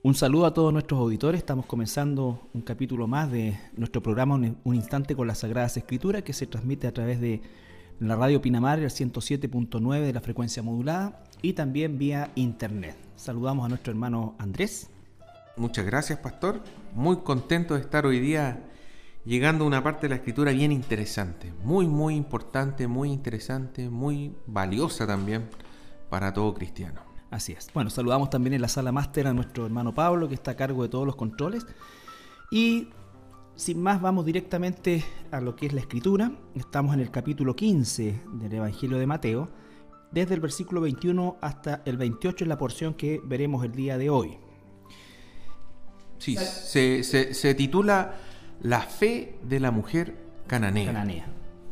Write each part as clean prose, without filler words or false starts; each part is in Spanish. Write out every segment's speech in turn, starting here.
Un saludo a todos nuestros auditores. Estamos comenzando un capítulo más de nuestro programa Un Instante con las Sagradas Escrituras, que se transmite a través de la radio Pinamar, el 107.9 de la frecuencia modulada, y también vía internet. Saludamos a nuestro hermano Andrés. Muchas gracias, pastor. Muy contento de estar hoy día llegando a una parte de la escritura bien interesante, muy importante, muy interesante, muy valiosa también para todo cristiano. Así es. Bueno, saludamos también en la sala máster a nuestro hermano Pablo, que está a cargo de todos los controles. Y sin más, vamos directamente a lo que es la escritura. Estamos en el capítulo 15 del Evangelio de Mateo. Desde el versículo 21 hasta el 28 es la porción que veremos el día de hoy. Sí, se titula La fe de la mujer cananea.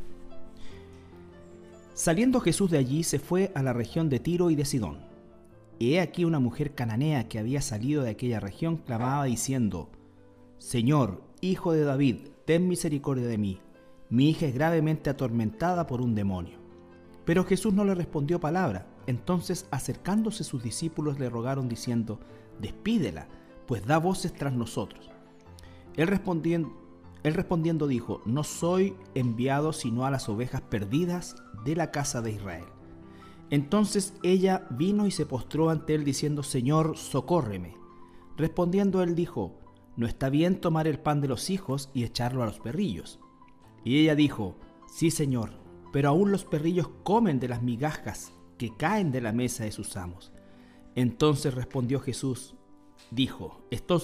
Saliendo Jesús de allí, se fue a la región de Tiro y de Sidón. Y he aquí una mujer cananea que había salido de aquella región clamaba diciendo: Señor, hijo de David, ten misericordia de mí. Mi hija es gravemente atormentada por un demonio. Pero Jesús no le respondió palabra. Entonces, acercándose sus discípulos, le rogaron diciendo: Despídela, pues da voces tras nosotros. Él respondiendo dijo: No soy enviado sino a las ovejas perdidas de la casa de Israel. Entonces ella vino y se postró ante él diciendo: Señor, socórreme. Respondiendo él dijo: No está bien tomar el pan de los hijos y echarlo a los perrillos. Y ella dijo: Sí, Señor, pero aún los perrillos comen de las migajas que caen de la mesa de sus amos. Entonces respondiendo Jesús dijo: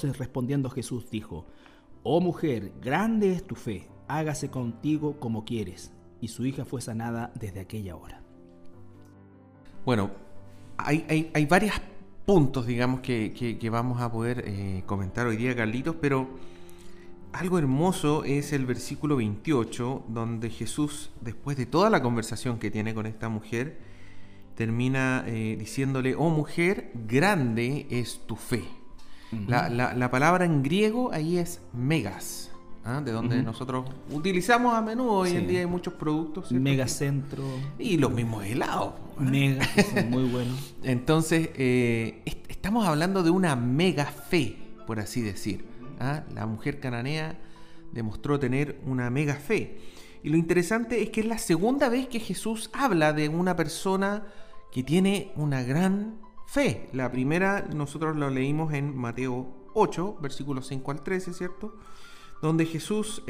Oh mujer, grande es tu fe, hágase contigo como quieres. Y su hija fue sanada desde aquella hora. Bueno, hay varios puntos, digamos, que vamos a poder comentar hoy día, Carlitos, pero algo hermoso es el versículo 28, donde Jesús, después de toda la conversación que tiene con esta mujer, termina diciéndole: Oh mujer, grande es tu fe. Uh-huh. La palabra en griego ahí es megas, de donde nosotros utilizamos a menudo hoy en día. Hay muchos productos, ¿cierto? Megacentro. Y los mismos helados. Mega, que son muy buenos. Entonces, estamos hablando de una mega fe, por así decir. La mujer cananea demostró tener una mega fe. Y lo interesante es que es la segunda vez que Jesús habla de una persona que tiene una gran fe. La primera nosotros la leímos en Mateo 8, versículos 5 al 13, ¿cierto? Donde Jesús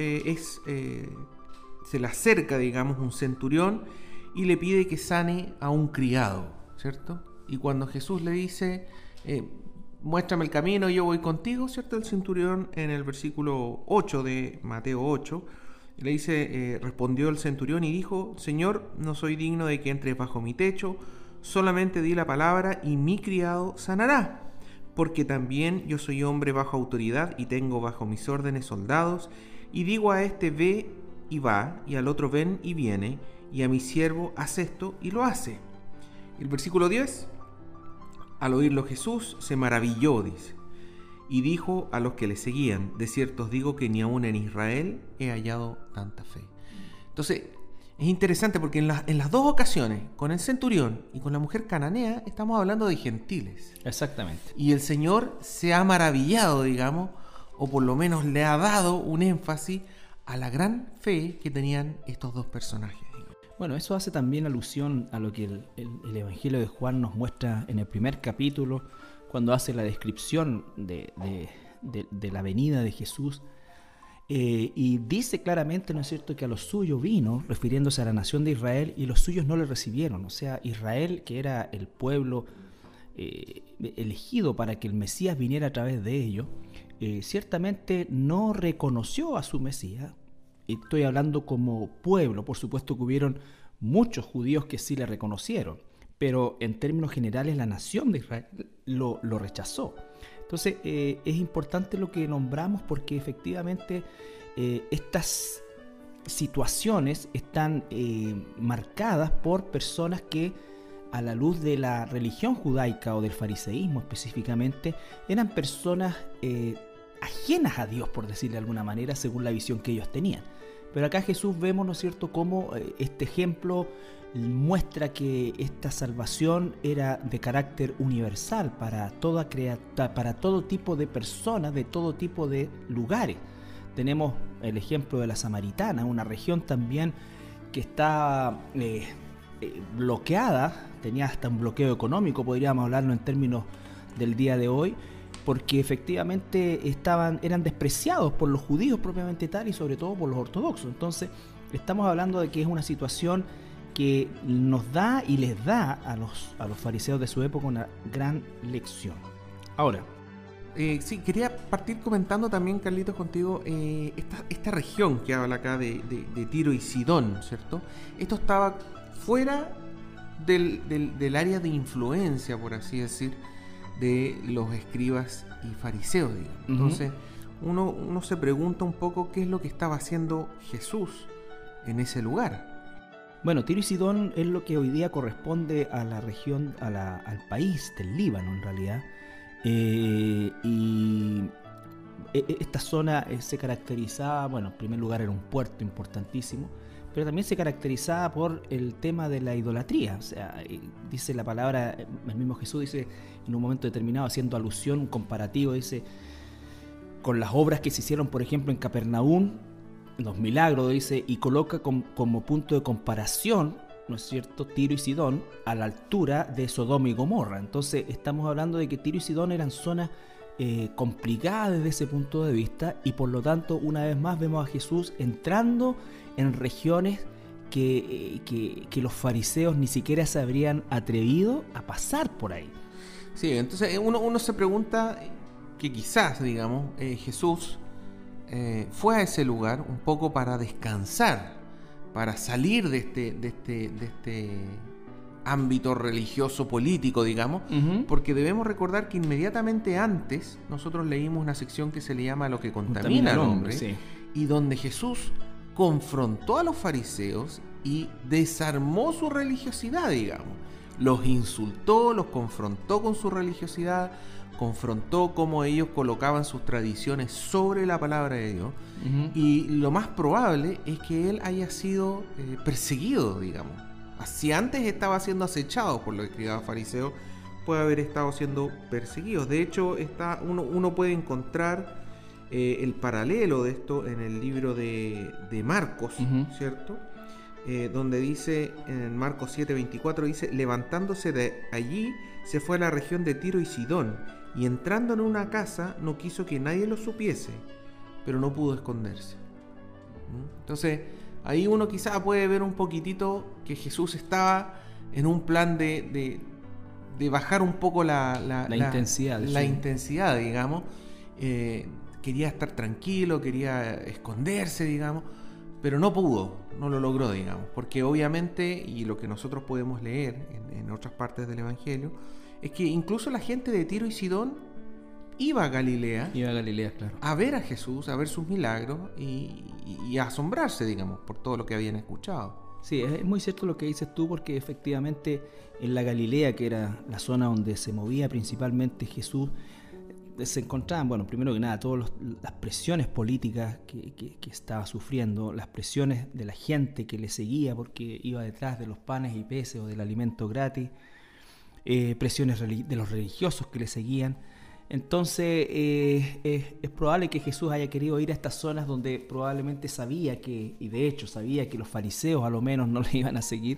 se le acerca, digamos, un centurión y le pide que sane a un criado, ¿cierto? Y cuando Jesús le dice: muéstrame el camino, yo voy contigo, ¿cierto? El centurión, en el versículo 8 de Mateo 8, le dice, respondió el centurión y dijo: Señor, no soy digno de que entres bajo mi techo, solamente di la palabra y mi criado sanará. Porque también yo soy hombre bajo autoridad y tengo bajo mis órdenes soldados, y digo a este: ve y va, y al otro: ven y viene, y a mi siervo: haz esto, y lo hace. El versículo 10, al oírlo Jesús se maravilló, dice, y dijo a los que le seguían: de cierto os digo que ni aun en Israel he hallado tanta fe. Entonces, es interesante porque en las dos ocasiones, con el centurión y con la mujer cananea, estamos hablando de gentiles. Exactamente. Y el Señor se ha maravillado, digamos, o por lo menos le ha dado un énfasis a la gran fe que tenían estos dos personajes. Bueno, eso hace también alusión a lo que el Evangelio de Juan nos muestra en el primer capítulo, cuando hace la descripción de la venida de Jesús. Y dice claramente, ¿no es cierto?, que a los suyos vino, refiriéndose a la nación de Israel, y los suyos no le recibieron. O sea, Israel, que era el pueblo elegido para que el Mesías viniera a través de ellos, ciertamente no reconoció a su Mesías. Estoy hablando como pueblo. Por supuesto que hubieron muchos judíos que sí le reconocieron, pero en términos generales la nación de Israel lo rechazó. Entonces es importante lo que nombramos, porque efectivamente estas situaciones están marcadas por personas que, a la luz de la religión judaica o del fariseísmo específicamente, eran personas ajenas a Dios, por decirlo de alguna manera, según la visión que ellos tenían. Pero acá Jesús vemos, ¿no es cierto?, cómo este ejemplo muestra que esta salvación era de carácter universal para para todo tipo de personas, de todo tipo de lugares. Tenemos el ejemplo de la Samaritana, una región también que está bloqueada, tenía hasta un bloqueo económico, podríamos hablarlo en términos del día de hoy, porque efectivamente eran despreciados por los judíos propiamente tal y sobre todo por los ortodoxos. Entonces estamos hablando de que es una situación que nos da y les da a los fariseos de su época una gran lección. Ahora, sí, quería partir comentando también, Carlitos, contigo, esta región que habla acá de Tiro y Sidón, ¿cierto? Esto estaba fuera del área de influencia, por así decir, de los escribas y fariseos, digamos. Entonces, uno se pregunta un poco qué es lo que estaba haciendo Jesús en ese lugar. Bueno, Tiro y Sidón es lo que hoy día corresponde a la región, al país del Líbano en realidad. Y esta zona se caracterizaba, bueno, en primer lugar era un puerto importantísimo, pero también se caracterizaba por el tema de la idolatría. O sea, dice la palabra, el mismo Jesús dice en un momento determinado, haciendo alusión, un comparativo, dice, con las obras que se hicieron, por ejemplo, en Capernaum, los milagros, dice, y coloca como punto de comparación, ¿no es cierto?, Tiro y Sidón a la altura de Sodoma y Gomorra. Entonces estamos hablando de que Tiro y Sidón eran zonas complicadas desde ese punto de vista, y por lo tanto una vez más vemos a Jesús entrando en regiones que los fariseos ni siquiera se habrían atrevido a pasar por ahí. Sí, entonces uno se pregunta que quizás, digamos, Jesús fue a ese lugar un poco para descansar, para salir de este ámbito religioso político, digamos, porque debemos recordar que inmediatamente antes nosotros leímos una sección que se le llama Lo que contamina al hombre, sí. Y donde Jesús confrontó a los fariseos y desarmó su religiosidad, digamos. Los insultó, los confrontó con su religiosidad, confrontó cómo ellos colocaban sus tradiciones sobre la palabra de Dios. Y lo más probable es que él haya sido perseguido, digamos. Si antes estaba siendo acechado por los escribas fariseos, puede haber estado siendo perseguido. De hecho, uno puede encontrar el paralelo de esto en el libro de Marcos, ¿cierto? Donde dice, en Marcos 7:24, dice, levantándose de allí, se fue a la región de Tiro y Sidón, y entrando en una casa, no quiso que nadie lo supiese, pero no pudo esconderse. Entonces, ahí uno quizá puede ver un poquitito que Jesús estaba en un plan de bajar un poco la intensidad, digamos. Quería estar tranquilo, quería esconderse, digamos, pero no pudo, no lo logró, digamos, porque obviamente, y lo que nosotros podemos leer en otras partes del Evangelio, es que incluso la gente de Tiro y Sidón iba a Galilea, claro, a ver a Jesús, a ver sus milagros y a asombrarse, digamos, por todo lo que habían escuchado. Sí, es muy cierto lo que dices tú, porque efectivamente en la Galilea, que era la zona donde se movía principalmente Jesús, se encontraban, bueno, primero que nada, todas las presiones políticas que estaba sufriendo, las presiones de la gente que le seguía porque iba detrás de los panes y peces o del alimento gratis, presiones de los religiosos que le seguían. Entonces es probable que Jesús haya querido ir a estas zonas donde probablemente sabía que, y de hecho sabía que los fariseos a lo menos no le iban a seguir,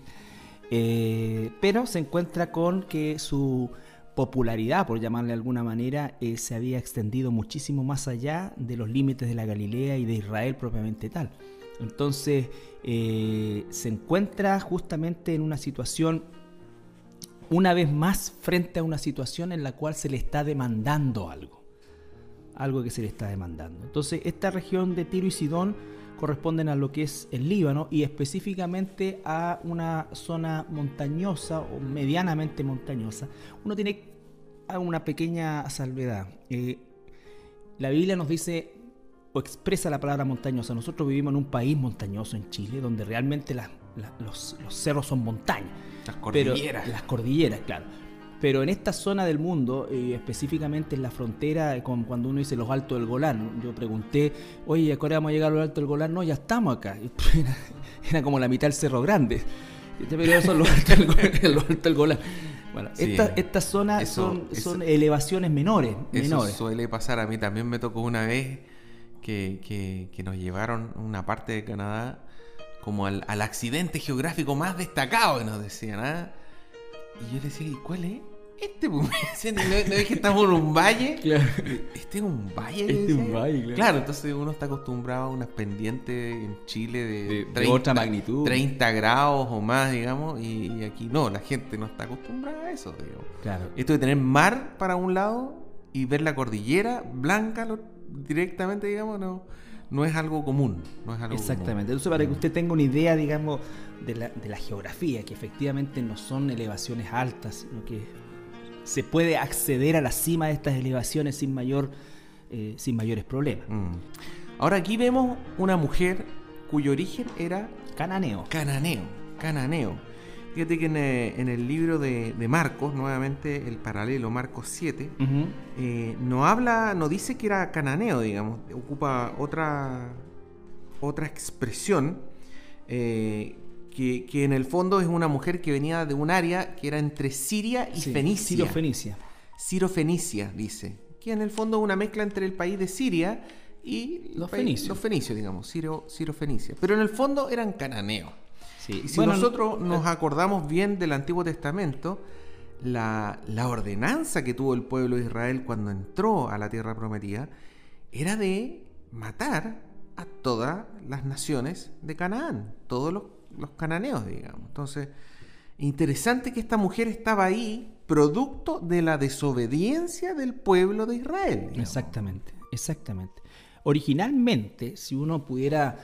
pero se encuentra con que su popularidad, por llamarle de alguna manera, se había extendido muchísimo más allá de los límites de la Galilea y de Israel propiamente tal. Entonces se encuentra justamente en una situación, una vez más frente a una situación en la cual se le está demandando algo que se le está demandando. Entonces esta región de Tiro y Sidón corresponden a lo que es el Líbano, y específicamente a una zona montañosa o medianamente montañosa. Uno tiene una pequeña salvedad. La Biblia nos dice o expresa la palabra montañosa. Nosotros vivimos en un país montañoso en Chile, donde realmente los cerros son montañas. Las cordilleras. Las cordilleras, claro. Pero en esta zona del mundo, específicamente en la frontera, como cuando uno dice los Altos del Golán, yo pregunté, oye, ¿a qué hora vamos a llegar a los Altos del Golán? No, ya estamos acá. Era como la mitad del Cerro Grande. Pero esos son los Altos del Golán. Bueno, sí, estas zonas son elevaciones menores. Eso suele pasar. A mí también me tocó una vez que nos llevaron una parte de Canadá como al accidente geográfico más destacado, que nos decían, ¿ah? Y yo decía, ¿y cuál es? ¿no es que estamos en un valle? Claro. ¿Este es un valle? Este es un valle, claro. Claro, entonces uno está acostumbrado a unas pendientes en Chile de 30, otra magnitud. 30 grados o más, digamos, y aquí no, la gente no está acostumbrada a eso, digamos. Claro. Esto de tener mar para un lado y ver la cordillera blanca directamente, digamos, no es algo común. Exactamente. Entonces, para que usted tenga una idea, digamos, de la geografía, que efectivamente no son elevaciones altas, sino que se puede acceder a la cima de estas elevaciones sin mayores problemas. Ahora aquí vemos una mujer cuyo origen era cananeo. Fíjate que en el libro de Marcos, nuevamente el paralelo, Marcos 7, no dice que era cananeo, digamos, ocupa otra expresión, que en el fondo es una mujer que venía de un área que era entre Siria y Fenicia. Sirofenicia, dice, que en el fondo es una mezcla entre el país de Siria y los fenicios, digamos, Sirofenicia, pero en el fondo eran cananeos. Sí. Y si nosotros nos acordamos bien del Antiguo Testamento, la ordenanza que tuvo el pueblo de Israel cuando entró a la tierra prometida era de matar a todas las naciones de Canaán, todos los cananeos, digamos. Entonces, interesante que esta mujer estaba ahí producto de la desobediencia del pueblo de Israel, digamos. Exactamente. Originalmente, si uno pudiera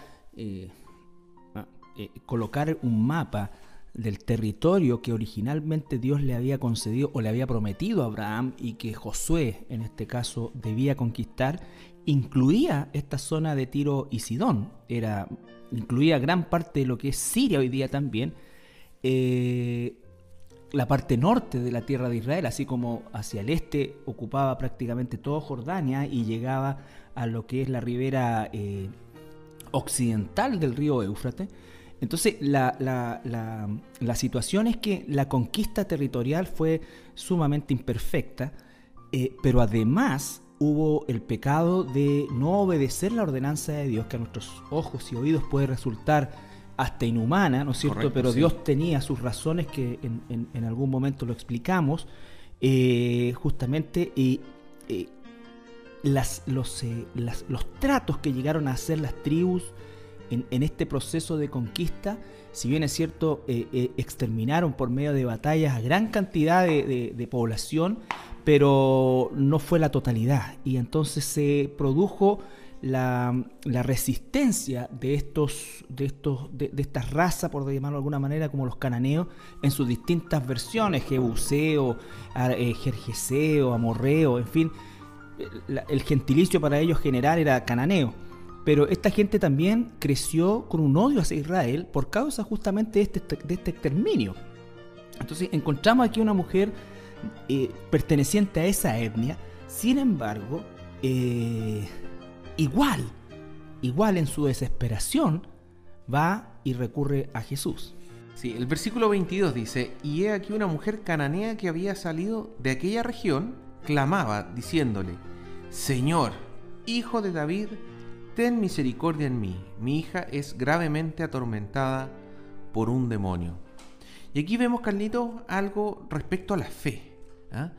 colocar un mapa del territorio que originalmente Dios le había concedido o le había prometido a Abraham y que Josué, en este caso, debía conquistar, incluía esta zona de Tiro y Sidón, incluía gran parte de lo que es Siria hoy día también, la parte norte de la tierra de Israel, así como hacia el este ocupaba prácticamente todo Jordania y llegaba a lo que es la ribera occidental del río Éufrates. Entonces la situación es que la conquista territorial fue sumamente imperfecta, pero además hubo el pecado de no obedecer la ordenanza de Dios, que a nuestros ojos y oídos puede resultar hasta inhumana, ¿no es cierto? Correcto, pero sí. Dios tenía sus razones que en algún momento lo explicamos, justamente los tratos que llegaron a hacer las tribus en este proceso de conquista, si bien es cierto, exterminaron por medio de batallas a gran cantidad de población, pero no fue la totalidad, y entonces se produjo la resistencia de estas razas, por llamarlo de alguna manera, como los cananeos, en sus distintas versiones, jebuseo, jerjeseo, amorreo, en fin, el gentilicio para ellos general era cananeo. Pero esta gente también creció con un odio hacia Israel por causa justamente de este exterminio. Entonces encontramos aquí una mujer perteneciente a esa etnia, sin embargo, igual en su desesperación, va y recurre a Jesús. Sí, el versículo 22 dice: y he aquí una mujer cananea que había salido de aquella región, clamaba, diciéndole: Señor, hijo de David, ten misericordia en mí, mi hija es gravemente atormentada por un demonio. Y aquí vemos, Carlitos, algo respecto a la fe, ¿ah?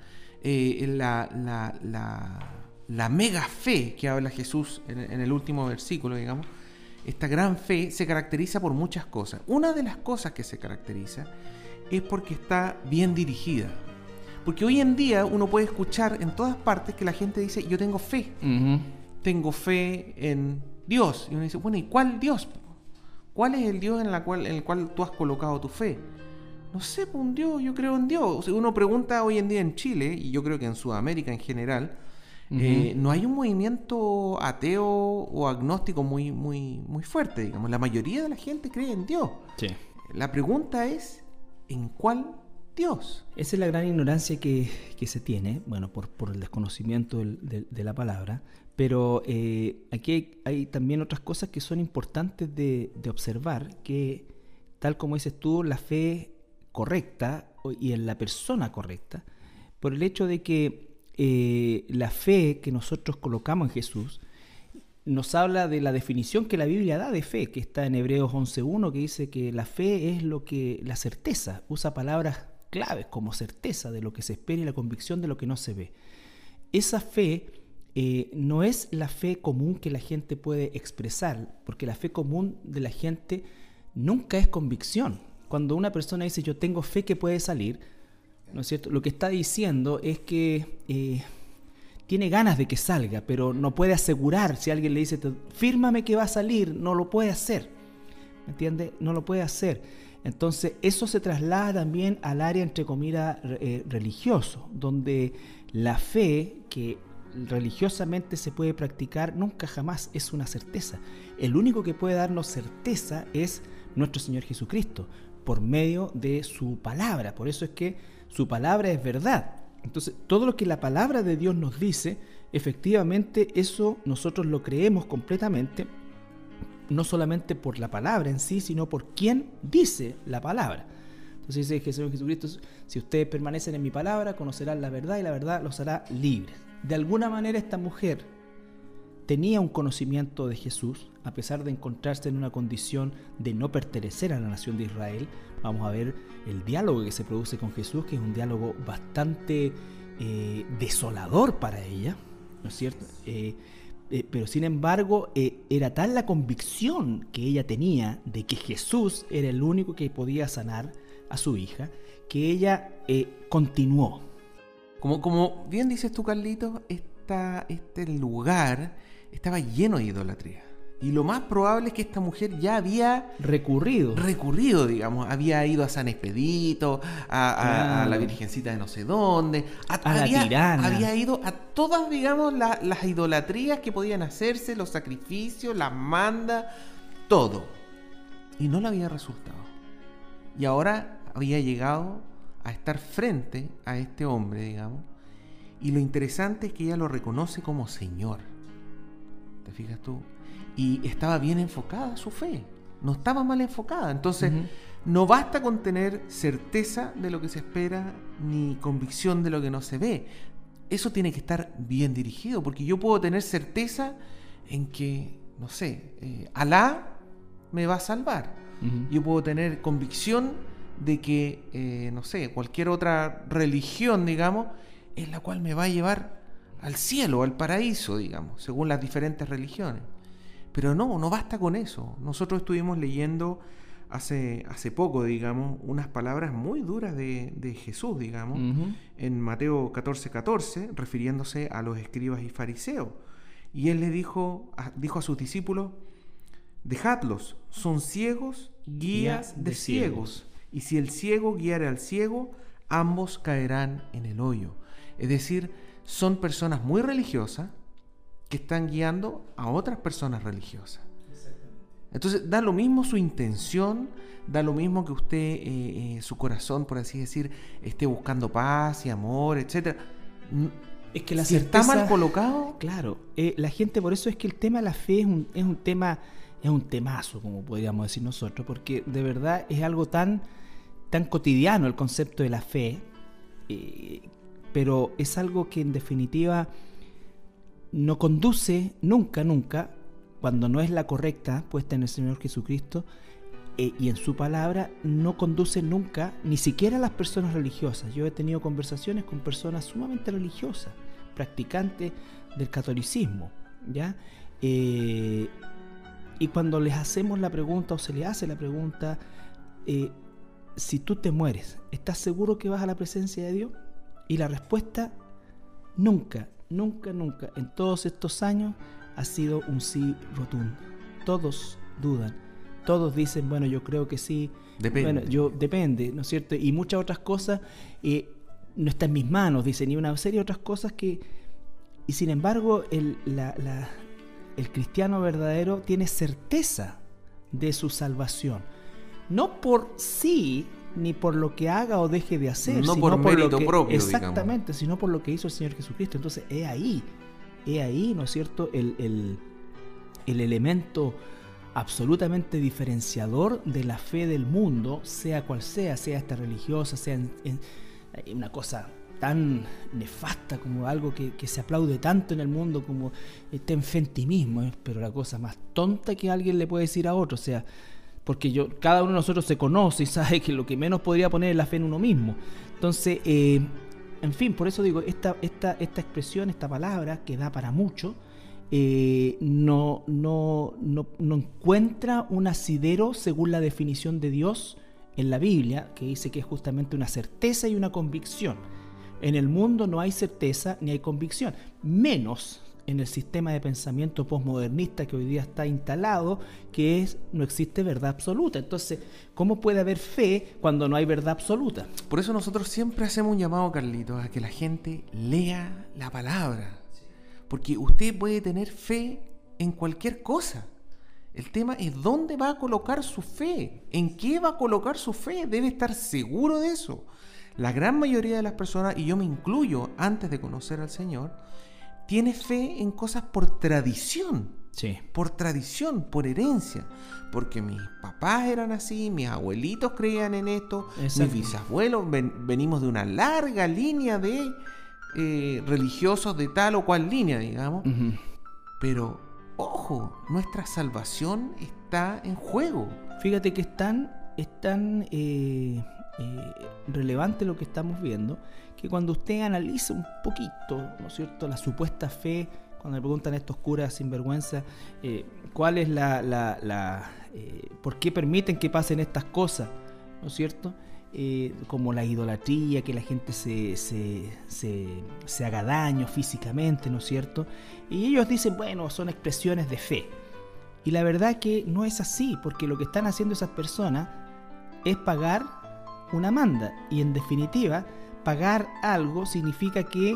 La mega fe que habla Jesús en el último versículo, digamos, esta gran fe se caracteriza por muchas cosas. Una de las cosas que se caracteriza es porque está bien dirigida. Porque hoy en día uno puede escuchar en todas partes que la gente dice: yo tengo fe. Uh-huh. Tengo fe en Dios. Y uno dice: bueno, ¿y cuál Dios? ¿Cuál es el Dios en el cual tú has colocado tu fe? No sé, pues un Dios, yo creo en Dios. O sea, uno pregunta hoy en día en Chile, y yo creo que en Sudamérica en general, uh-huh, no hay un movimiento ateo o agnóstico muy, muy, muy fuerte, digamos. La mayoría de la gente cree en Dios. Sí. La pregunta es: ¿en cuál Dios. Esa es la gran ignorancia que se tiene, bueno, por el desconocimiento de la palabra, pero aquí hay también otras cosas que son importantes de observar, que tal como dices tú, la fe correcta y en la persona correcta, por el hecho de que la fe que nosotros colocamos en Jesús nos habla de la definición que la Biblia da de fe, que está en Hebreos 11.1, que dice que la fe es la certeza, usa palabras claves como certeza de lo que se espera y la convicción de lo que no se ve. Esa fe no es la fe común que la gente puede expresar, porque la fe común de la gente nunca es convicción. Cuando una persona dice yo tengo fe que puede salir, ¿no es cierto? Lo que está diciendo es que tiene ganas de que salga, pero no puede asegurar. Si alguien le dice fírmame que va a salir, no lo puede hacer, ¿me entiende? No lo puede hacer. Entonces eso se traslada también al área entre comillas religioso, donde la fe que religiosamente se puede practicar nunca jamás es una certeza. El único que puede darnos certeza es nuestro Señor Jesucristo, por medio de su palabra. Por eso es que su palabra es verdad. Entonces, todo lo que la palabra de Dios nos dice, efectivamente eso nosotros lo creemos completamente, no solamente por la palabra en sí, sino por quien dice la palabra. Entonces dice Señor Jesucristo, si ustedes permanecen en mi palabra, conocerán la verdad y la verdad los hará libres. De alguna manera esta mujer tenía un conocimiento de Jesús, a pesar de encontrarse en una condición de no pertenecer a la nación de Israel. Vamos a ver el diálogo que se produce con Jesús, que es un diálogo bastante desolador para ella, ¿no es cierto? Pero sin embargo, era tal la convicción que ella tenía de que Jesús era el único que podía sanar a su hija, que ella continuó. Como bien dices tú, Carlitos, este lugar estaba lleno de idolatría. Y lo más probable es que esta mujer ya había recurrido, digamos, había ido a San Expedito, a la Virgencita de no sé dónde, la tirana. Había ido a todas, digamos, las idolatrías que podían hacerse, los sacrificios, las mandas, todo. Y no le había resultado. Y ahora había llegado a estar frente a este hombre, digamos, y lo interesante es que ella lo reconoce como Señor. ¿Te fijas tú? Y estaba bien enfocada su fe, no estaba mal enfocada. Entonces, no basta con tener certeza de lo que se espera, ni convicción de lo que no se ve. Eso tiene que estar bien dirigido, porque yo puedo tener certeza en que, no sé, Alá me va a salvar. Yo puedo tener convicción de que, no sé, cualquier otra religión, digamos, es la cual me va a llevar al cielo, al paraíso, digamos, según las diferentes religiones. Pero no basta con eso. Nosotros estuvimos leyendo hace poco, digamos, unas palabras muy duras de Jesús, digamos, en Mateo 14:14, refiriéndose a los escribas y fariseos. Y él le dijo a sus discípulos, dejadlos, son ciegos, guías de ciegos. Y si el ciego guiare al ciego, ambos caerán en el hoyo. Es decir, son personas muy religiosas que están guiando a otras personas religiosas. Entonces, da lo mismo su intención, da lo mismo que usted, su corazón, por así decir, esté buscando paz y amor, etc. Es que la si certeza, está mal colocado... Claro, la gente, por eso es que el tema de la fe es un temazo, como podríamos decir nosotros, porque de verdad es algo tan cotidiano el concepto de la fe, pero es algo que en definitiva no conduce nunca, cuando no es la correcta puesta en el Señor Jesucristo y en su palabra, no conduce nunca, ni siquiera a las personas religiosas. Yo he tenido conversaciones con personas sumamente religiosas, practicantes del catolicismo, ¿ya? Y cuando les hacemos la pregunta, o se les hace la pregunta, si tú te mueres, ¿estás seguro que vas a la presencia de Dios? Y la respuesta, nunca, en todos estos años, ha sido un sí rotundo. Todos dudan, todos dicen, bueno, yo creo que sí, depende. Bueno, depende, ¿no es cierto? Y muchas otras cosas, no está en mis manos, dicen, y una serie de otras cosas que... Y sin embargo, el cristiano verdadero tiene certeza de su salvación. No por sí ni por lo que haga o deje de hacer, no sino por mérito lo que, propio, exactamente, digamos. sino por lo que hizo el Señor Jesucristo. Entonces es ahí, ¿no es cierto?, el elemento absolutamente diferenciador de la fe del mundo, sea cual sea esta religiosa, sea en una cosa tan nefasta como algo que se aplaude tanto en el mundo como en fe en ti mismo, pero la cosa más tonta que alguien le puede decir a otro, o sea, porque cada uno de nosotros se conoce y sabe que lo que menos podría poner es la fe en uno mismo. Entonces, en fin, por eso digo, esta expresión, esta palabra que da para mucho, no encuentra un asidero según la definición de Dios en la Biblia, que dice que es justamente una certeza y una convicción. En el mundo no hay certeza ni hay convicción, menos en el sistema de pensamiento posmodernista que hoy día está instalado, que no existe verdad absoluta. Entonces, ¿cómo puede haber fe cuando no hay verdad absoluta? Por eso nosotros siempre hacemos un llamado, Carlitos, a que la gente lea la palabra. Porque usted puede tener fe en cualquier cosa. El tema es dónde va a colocar su fe, en qué va a colocar su fe. Debe estar seguro de eso. La gran mayoría de las personas, y yo me incluyo antes de conocer al Señor, tiene fe en cosas por tradición. Sí. Por tradición, por herencia. Porque mis papás eran así, mis abuelitos creían en esto, Exacto. mis bisabuelos, venimos de una larga línea de religiosos de tal o cual línea, digamos. Uh-huh. Pero, ojo, nuestra salvación está en juego. Fíjate que es tan relevante lo que estamos viendo, que cuando usted analiza un poquito, ¿no es cierto?, la supuesta fe, cuando le preguntan a estos curas sinvergüenza, ¿cuál es por qué permiten que pasen estas cosas?, ¿no es cierto?, como la idolatría, que la gente se haga daño físicamente, ¿no es cierto?, y ellos dicen, bueno, son expresiones de fe. Y la verdad que no es así, porque lo que están haciendo esas personas es pagar una manda, y en definitiva pagar algo significa que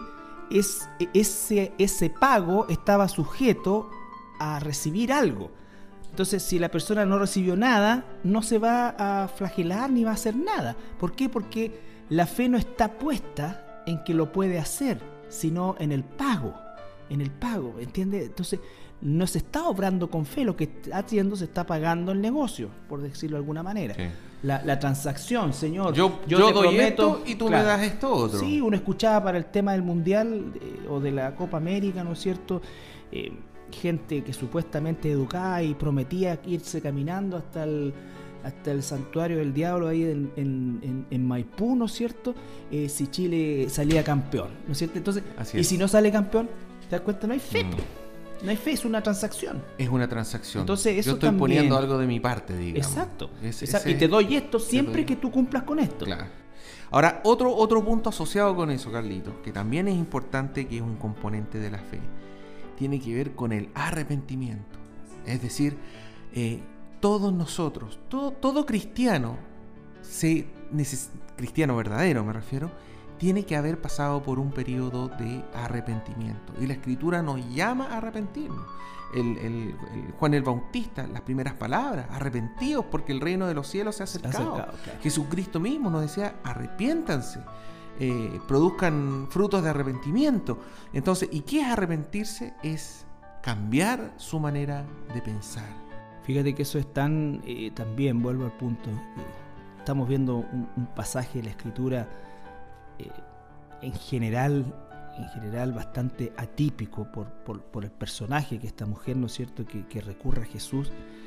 ese pago estaba sujeto a recibir algo. Entonces, si la persona no recibió nada, no se va a flagelar ni va a hacer nada. ¿Por qué? Porque la fe no está puesta en que lo puede hacer, sino en el pago, ¿entiendes? Entonces, no se está obrando con fe, lo que está haciendo se está pagando el negocio, por decirlo de alguna manera. Sí. La transacción, Señor. Yo te doy prometo, esto y tú me das esto otro. Sí, uno escuchaba para el tema del Mundial o de la Copa América, ¿no es cierto? Gente que supuestamente educada y prometía irse caminando hasta el santuario del diablo ahí en Maipú, ¿no es cierto? Si Chile salía campeón, ¿no es cierto? Entonces, y si no sale campeón, ¿te das cuenta? No hay fe. No hay fe, es una transacción. Es una transacción. Entonces, eso yo estoy también poniendo algo de mi parte, digamos. Exacto. Y te doy esto siempre que tú cumplas con esto. Claro. Ahora, otro punto asociado con eso, Carlitos, que también es importante, que es un componente de la fe, tiene que ver con el arrepentimiento. Es decir, todos nosotros, todo cristiano, cristiano verdadero me refiero, tiene que haber pasado por un periodo de arrepentimiento. Y la Escritura nos llama a arrepentirnos. El Juan el Bautista, las primeras palabras, arrepentidos porque el reino de los cielos se ha acercado. Claro. Jesucristo mismo nos decía, arrepiéntanse, produzcan frutos de arrepentimiento. Entonces, ¿y qué es arrepentirse? Es cambiar su manera de pensar. Fíjate que eso es también vuelvo al punto, estamos viendo un pasaje de la Escritura en general bastante atípico por el personaje que esta mujer, ¿no es cierto?, que recurre a Jesús,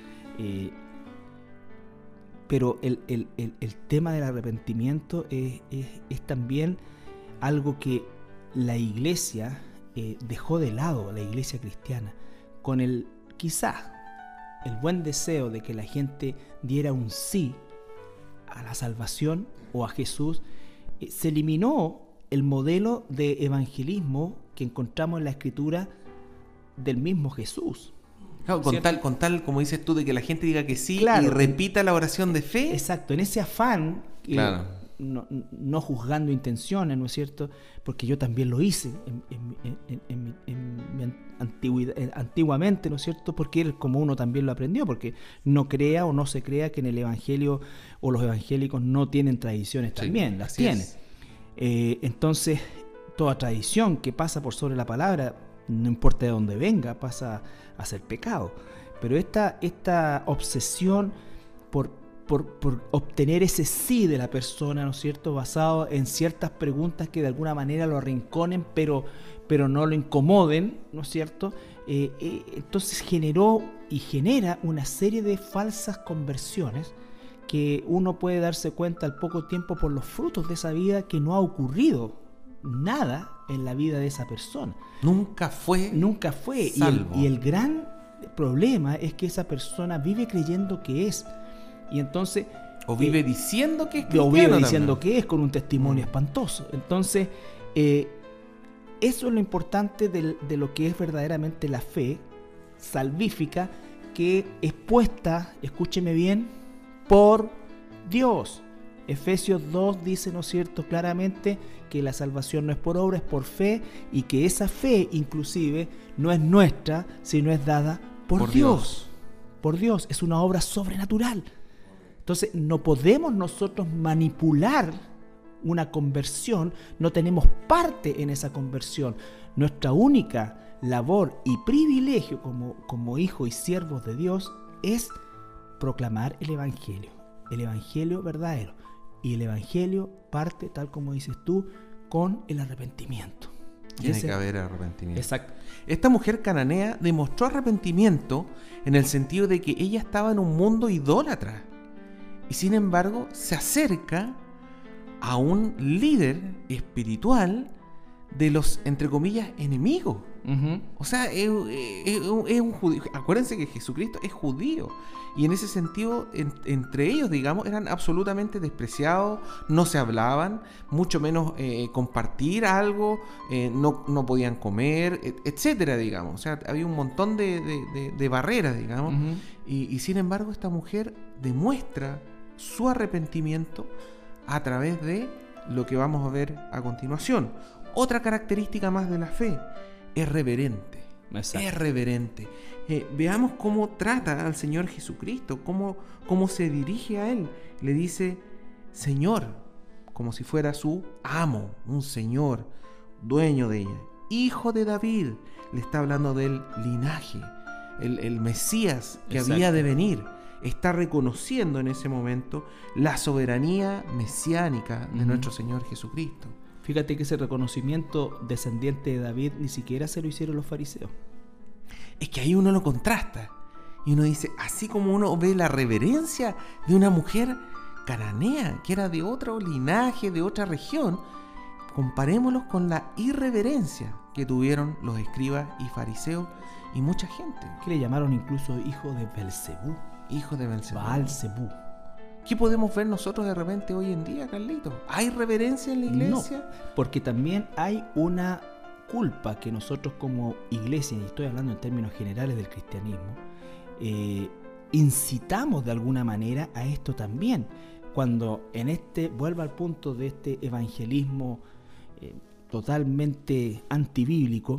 pero el tema del arrepentimiento es también algo que la iglesia dejó de lado, la iglesia cristiana, con quizás el buen deseo de que la gente diera un sí a la salvación o a Jesús. Se eliminó el modelo de evangelismo que encontramos en la Escritura del mismo Jesús. Claro, con tal, como dices tú, de que la gente diga que sí, claro, y repita la oración de fe. Exacto, en ese afán, claro, no juzgando intenciones, ¿no es cierto? Porque yo también lo hice en mi antiguamente, ¿no es cierto? Porque él, como uno también lo aprendió, porque no crea o no se crea que en el Evangelio o los evangélicos no tienen tradiciones también, las tienen. Entonces, toda tradición que pasa por sobre la palabra, no importa de dónde venga, pasa a ser pecado. Pero esta obsesión por obtener ese sí de la persona, ¿no es cierto?, basado en ciertas preguntas que de alguna manera lo arrinconen, pero no lo incomoden, ¿no es cierto? Entonces generó y genera una serie de falsas conversiones que uno puede darse cuenta al poco tiempo por los frutos de esa vida, que no ha ocurrido nada en la vida de esa persona. Nunca fue salvo. Y el gran problema es que esa persona vive creyendo que es. Y entonces... O vive diciendo que es cristiano. O vive diciendo que es, con un testimonio espantoso. Entonces, eso es lo importante de lo que es verdaderamente la fe salvífica, que es puesta, escúcheme bien, por Dios. Efesios 2 dice, ¿no es cierto?, claramente que la salvación no es por obra, es por fe, y que esa fe inclusive no es nuestra, sino es dada por Dios. Por Dios, es una obra sobrenatural. Entonces no podemos nosotros manipular una conversión, no tenemos parte en esa conversión. Nuestra única labor y privilegio como hijos y siervos de Dios es proclamar el Evangelio verdadero. Y el Evangelio parte, tal como dices tú, con el arrepentimiento. Tiene que haber arrepentimiento. Exacto. Esta mujer cananea demostró arrepentimiento en el sentido de que ella estaba en un mundo idólatra. Y sin embargo, se acerca a un líder espiritual de los, entre comillas, enemigos. Uh-huh. O sea, es un judío. Acuérdense que Jesucristo es judío. Y en ese sentido, entre ellos, digamos, eran absolutamente despreciados, no se hablaban, mucho menos compartir algo, no podían comer, etcétera, digamos. O sea, había un montón de barreras, digamos. Uh-huh. Y sin embargo, esta mujer demuestra su arrepentimiento a través de lo que vamos a ver a continuación. Otra característica más de la fe: es reverente. Exacto. Es reverente. Veamos cómo trata al Señor Jesucristo, cómo se dirige a Él. Le dice Señor, como si fuera su amo, un Señor, dueño de ella. Hijo de David, le está hablando del linaje, el Mesías que Exacto. había de venir. Está reconociendo en ese momento la soberanía mesiánica de nuestro Señor Jesucristo. Fíjate que ese reconocimiento descendiente de David ni siquiera se lo hicieron los fariseos. Es que ahí uno lo contrasta y uno dice, así como uno ve la reverencia de una mujer cananea que era de otro linaje, de otra región, comparémoslos con la irreverencia que tuvieron los escribas y fariseos y mucha gente. Que le llamaron incluso hijo de Belcebú. Hijo de Belcebú. Baal-Zebú. ¿Qué podemos ver nosotros de repente hoy en día, Carlitos? ¿Hay reverencia en la iglesia? No, porque también hay una culpa que nosotros como iglesia, y estoy hablando en términos generales del cristianismo, incitamos de alguna manera a esto también. Cuando vuelva al punto de este evangelismo totalmente antibíblico,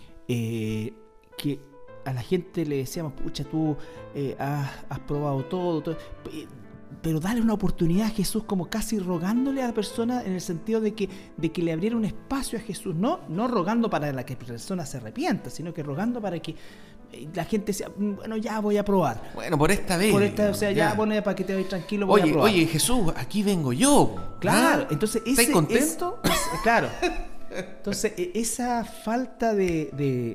que a la gente le decíamos, pucha, tú has probado todo, pero dale una oportunidad a Jesús, como casi rogándole a la persona en el sentido de que le abriera un espacio a Jesús, no rogando para que la persona se arrepienta, sino que rogando para que la gente sea, bueno, ya voy a probar. Bueno, por esta vez. O sea, ya bueno, para que te vayas tranquilo, voy a probar. Oye, Jesús, aquí vengo yo. Claro, entonces ¿estás contento? Claro. Entonces, esa falta de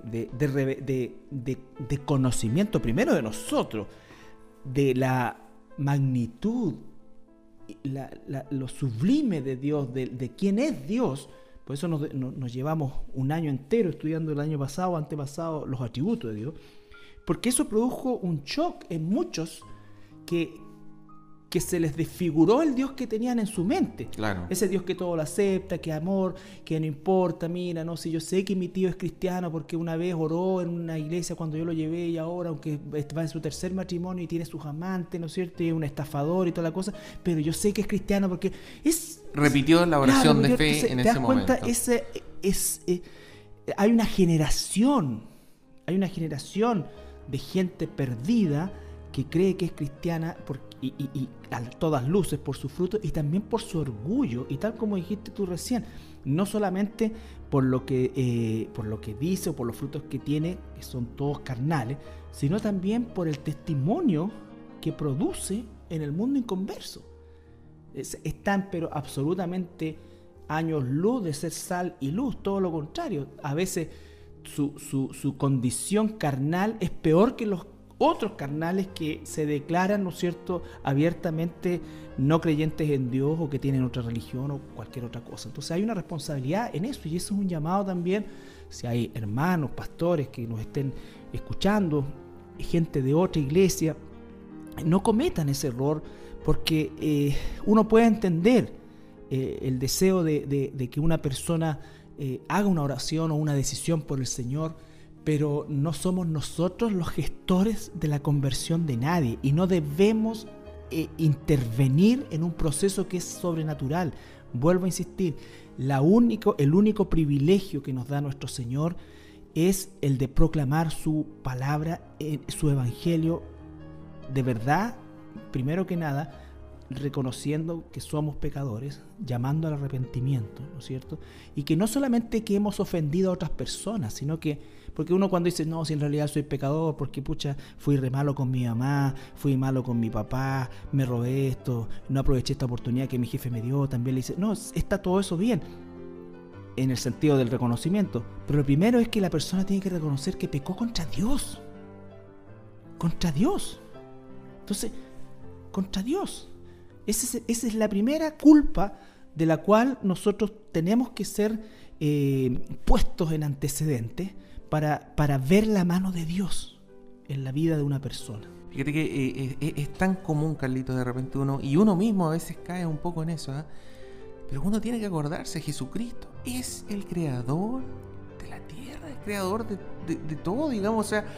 conocimiento, primero de nosotros, de la magnitud, lo sublime de Dios, de quién es Dios. Por eso nos llevamos un año entero estudiando el año pasado, antepasado, los atributos de Dios, porque eso produjo un shock en muchos que se les desfiguró el Dios que tenían en su mente. Claro. Ese Dios que todo lo acepta, que amor, que no importa, mira, no sé, yo sé que mi tío es cristiano porque una vez oró en una iglesia cuando yo lo llevé, y ahora, aunque va en su tercer matrimonio y tiene sus amantes, ¿no es cierto? Y es un estafador y toda la cosa, pero yo sé que es cristiano porque repitió la oración de fe en ese momento. ¿Te das cuenta? Hay una generación Hay una generación de gente perdida que cree que es cristiana y a todas luces por su fruto y también por su orgullo, y tal como dijiste tú recién, no solamente por lo que dice o por los frutos que tiene, que son todos carnales, sino también por el testimonio que produce en el mundo inconverso. Están pero absolutamente años luz de ser sal y luz, todo lo contrario. A veces su condición carnal es peor que los otros carnales que se declaran, ¿no es cierto?, abiertamente no creyentes en Dios o que tienen otra religión o cualquier otra cosa. Entonces hay una responsabilidad en eso, y eso es un llamado también, si hay hermanos, pastores que nos estén escuchando, gente de otra iglesia, no cometan ese error, porque uno puede entender el deseo de que una persona haga una oración o una decisión por el Señor, pero no somos nosotros los gestores de la conversión de nadie, y no debemos intervenir en un proceso que es sobrenatural. Vuelvo a insistir, el único privilegio que nos da nuestro Señor es el de proclamar su palabra, su evangelio de verdad, primero que nada, reconociendo que somos pecadores, llamando al arrepentimiento, ¿no es cierto? Y que no solamente que hemos ofendido a otras personas, sino que, porque uno cuando dice, no, si en realidad soy pecador, porque fui re malo con mi mamá, fui malo con mi papá, me robé esto, no aproveché esta oportunidad que mi jefe me dio, también le dice, no, está todo eso bien, en el sentido del reconocimiento, pero lo primero es que la persona tiene que reconocer que pecó contra Dios. Contra Dios. Entonces, contra Dios. Esa es la primera culpa de la cual nosotros tenemos que ser puestos en antecedentes para ver la mano de Dios en la vida de una persona. Fíjate que es tan común, Carlitos, de repente uno mismo a veces cae un poco en eso, ¿eh? Pero uno tiene que acordarse, Jesucristo es el creador de la tierra, el creador de todo, digamos, o sea,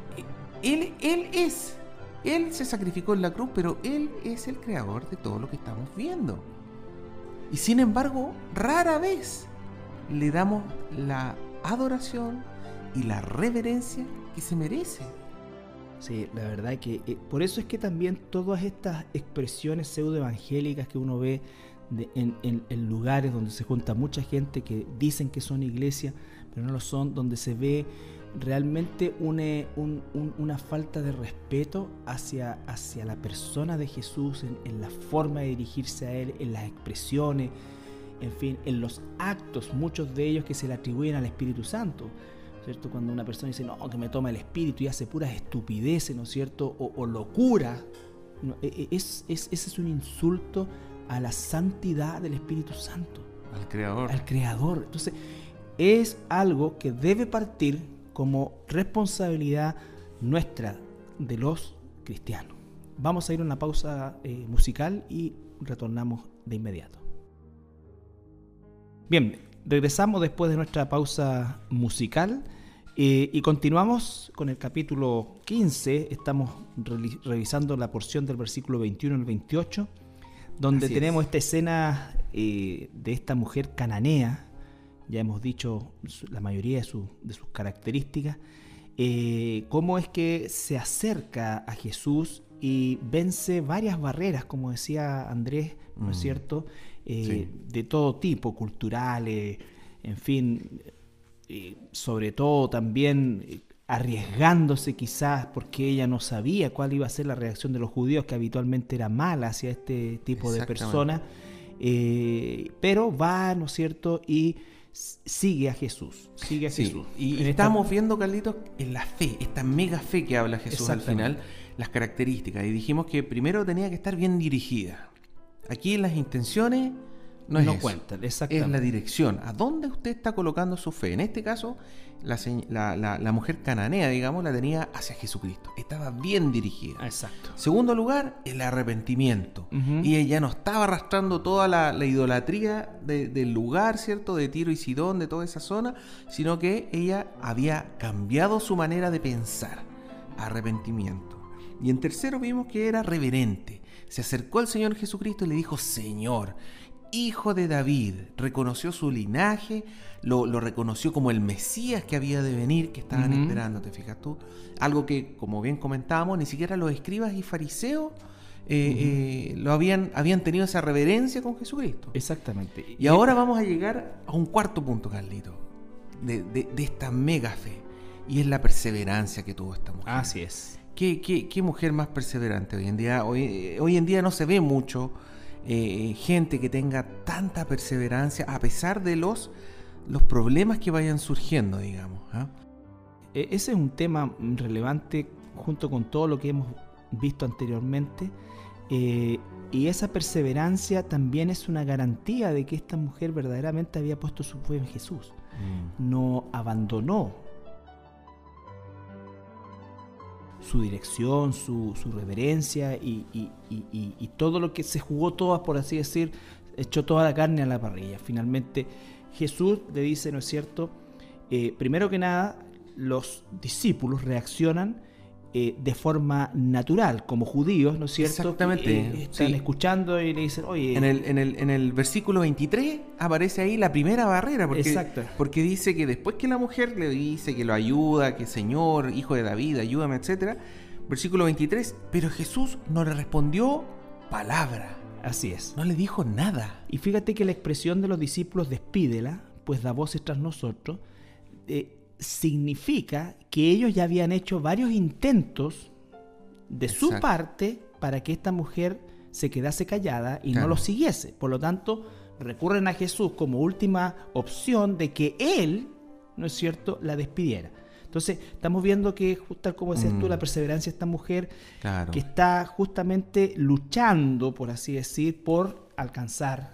Él se sacrificó en la cruz, pero Él es el creador de todo lo que estamos viendo. Y sin embargo, rara vez le damos la adoración y la reverencia que se merece. Sí, la verdad que por eso es que también todas estas expresiones pseudoevangélicas que uno ve en lugares donde se junta mucha gente que dicen que son iglesias, pero no lo son, donde se ve realmente una falta de respeto hacia la persona de Jesús, en la forma de dirigirse a Él, en las expresiones, en fin, en los actos, muchos de ellos que se le atribuyen al Espíritu Santo, ¿cierto? Cuando una persona dice, no, que me toma el Espíritu y hace puras estupideces, ¿no es cierto? O locura, ¿no? Ese es un insulto a la santidad del Espíritu Santo. Al Creador. Entonces, es algo que debe partir como responsabilidad nuestra, de los cristianos. Vamos a ir a una pausa musical y retornamos de inmediato. Bien, regresamos después de nuestra pausa musical y continuamos con el capítulo 15. Estamos revisando la porción del versículo 21 al 28, donde Así tenemos es. esta escena de esta mujer cananea. Ya hemos dicho la mayoría de sus características, cómo es que se acerca a Jesús y vence varias barreras, como decía Andrés, ¿no es cierto? Sí. De todo tipo, culturales, en fin, sobre todo también arriesgándose quizás porque ella no sabía cuál iba a ser la reacción de los judíos, que habitualmente era mala hacia este tipo de personas, pero va, ¿no es cierto?, y sigue a Jesús. Jesús. Y estamos viendo, Carlitos, en la fe, esta mega fe que habla Jesús al final, las características. Y dijimos que primero tenía que estar bien dirigida. Aquí las intenciones no cuentan, exactamente. Es la dirección. ¿A dónde usted está colocando su fe? En este caso, la mujer cananea, digamos, la tenía hacia Jesucristo. Estaba bien dirigida. Exacto. Segundo lugar, el arrepentimiento. Uh-huh. Y ella no estaba arrastrando toda la idolatría del lugar, ¿cierto? De Tiro y Sidón, de toda esa zona, sino que ella había cambiado su manera de pensar. Arrepentimiento. Y en tercero vimos que era reverente. Se acercó al Señor Jesucristo y le dijo, Señor. hijo de David. Reconoció su linaje, lo reconoció como el Mesías que había de venir, que estaban esperando, ¿te fijas tú? Algo que, como bien comentábamos, ni siquiera los escribas y fariseos habían tenido esa reverencia con Jesucristo. Exactamente. Y ahora vamos a llegar a un cuarto punto, Carlito, de esta mega fe. Y es la perseverancia que tuvo esta mujer. Así es. ¿Qué mujer más perseverante hoy en día? Hoy en día no se ve mucho gente que tenga tanta perseverancia a pesar de los problemas que vayan surgiendo, digamos. Ese es un tema relevante junto con todo lo que hemos visto anteriormente. Y esa perseverancia también es una garantía de que esta mujer verdaderamente había puesto su fe en Jesús. No abandonó su dirección, su reverencia y todo lo que se jugó todas, por así decir, echó toda la carne a la parrilla. Finalmente Jesús le dice, ¿no es cierto? Primero que nada, los discípulos reaccionan de forma natural, como judíos, ¿no es cierto? Exactamente. Están escuchando y le dicen, oye... En el versículo 23 aparece ahí la primera barrera, porque dice que después que la mujer le dice que lo ayuda, que Señor, hijo de David, ayúdame, etc. Versículo 23, pero Jesús no le respondió palabra. Así es. No le dijo nada. Y fíjate que la expresión de los discípulos, despídela, pues da voces tras nosotros, significa que ellos ya habían hecho varios intentos de su parte para que esta mujer se quedase callada y no lo siguiese. Por lo tanto, recurren a Jesús como última opción de que Él, ¿no es cierto?, la despidiera. Entonces, estamos viendo que, tal como decías tú, la perseverancia de esta mujer que está justamente luchando, por así decir, por alcanzar.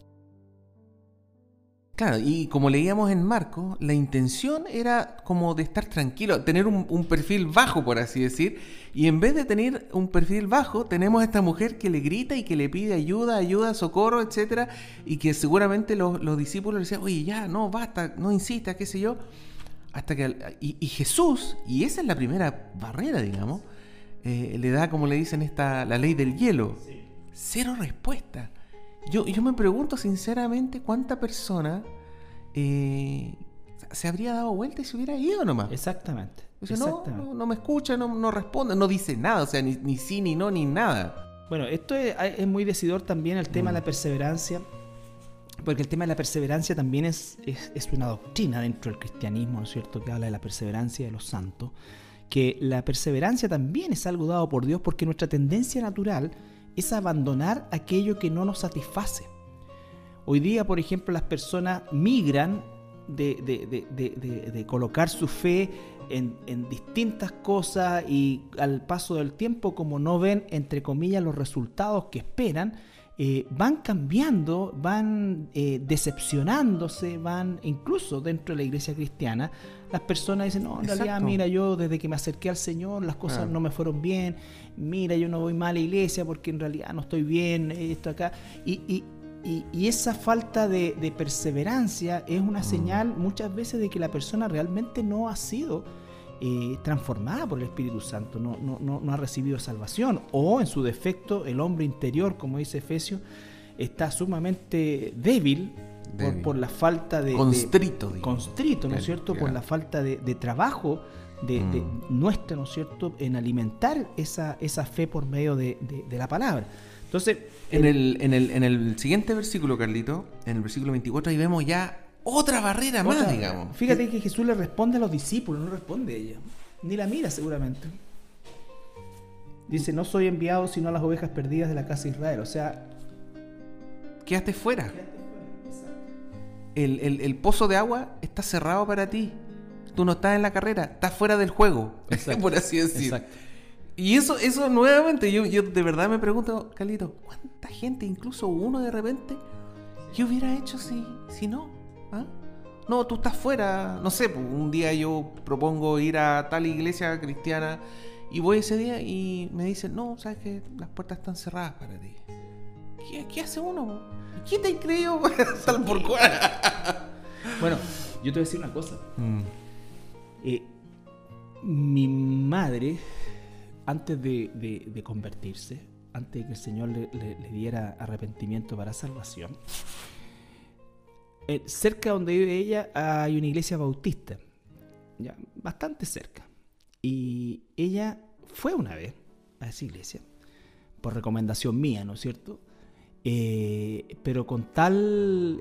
Claro, y como leíamos en Marcos, la intención era como de estar tranquilo, tener un perfil bajo, por así decir, y en vez de tener un perfil bajo, tenemos a esta mujer que le grita y que le pide ayuda, socorro, etcétera, y que seguramente los discípulos le decían, oye, ya, no, basta, no insistas, qué sé yo, hasta que y Jesús, y esa es la primera barrera, digamos, le da, como le dicen, la ley del hielo, cero respuesta. Yo me pregunto sinceramente cuánta persona se habría dado vuelta y se hubiera ido nomás. Exactamente. O sea, no me escucha, no responde, no dice nada, o sea, ni sí, ni no, ni nada. Bueno, esto es muy decidor también el tema de la perseverancia, porque el tema de la perseverancia también es una doctrina dentro del cristianismo, ¿no es cierto?, que habla de la perseverancia de los santos, que la perseverancia también es algo dado por Dios, porque nuestra tendencia natural es abandonar aquello que no nos satisface. Hoy día, por ejemplo, las personas migran de colocar su fe en distintas cosas y al paso del tiempo, como no ven, entre comillas, los resultados que esperan, van cambiando, van decepcionándose, van incluso dentro de la iglesia cristiana. Las personas dicen, no, en realidad, mira, yo desde que me acerqué al Señor las cosas no me fueron bien, mira, yo no voy mal a la iglesia porque en realidad no estoy bien, esto acá. Y esa falta de perseverancia es una señal muchas veces de que la persona realmente no ha sido transformada por el Espíritu Santo, no ha recibido salvación, o en su defecto el hombre interior, como dice Efesios, está sumamente débil. Por la falta de... Constrito, ¿no es cierto? Por la falta de trabajo de nuestra, ¿no es cierto?, en alimentar esa fe por medio de la palabra. Entonces, en el siguiente versículo, Carlito, en el versículo 24, ahí vemos ya otra barrera más, digamos. Fíjate que Jesús le responde a los discípulos, no responde a ella. Ni la mira seguramente. Dice, no soy enviado sino a las ovejas perdidas de la casa de Israel. O sea, quédate fuera. El pozo de agua está cerrado para ti. Tú no estás en la carrera, estás fuera del juego, por así decir. Exacto. Y eso nuevamente, yo de verdad me pregunto, Carlito, ¿cuánta gente, incluso uno de repente, qué hubiera hecho si no? ¿Ah? No, tú estás fuera, no sé, un día yo propongo ir a tal iglesia cristiana y voy ese día y me dicen, no, sabes que las puertas están cerradas para ti. ¿Qué hace uno? ¿Qué te creyó? Tal por cual. Bueno, yo te voy a decir una cosa. Mi madre, antes de convertirse, antes de que el Señor le diera arrepentimiento para salvación, cerca donde vive ella hay una iglesia bautista, ya, bastante cerca. Y ella fue una vez a esa iglesia, por recomendación mía, ¿no es cierto? Pero con tal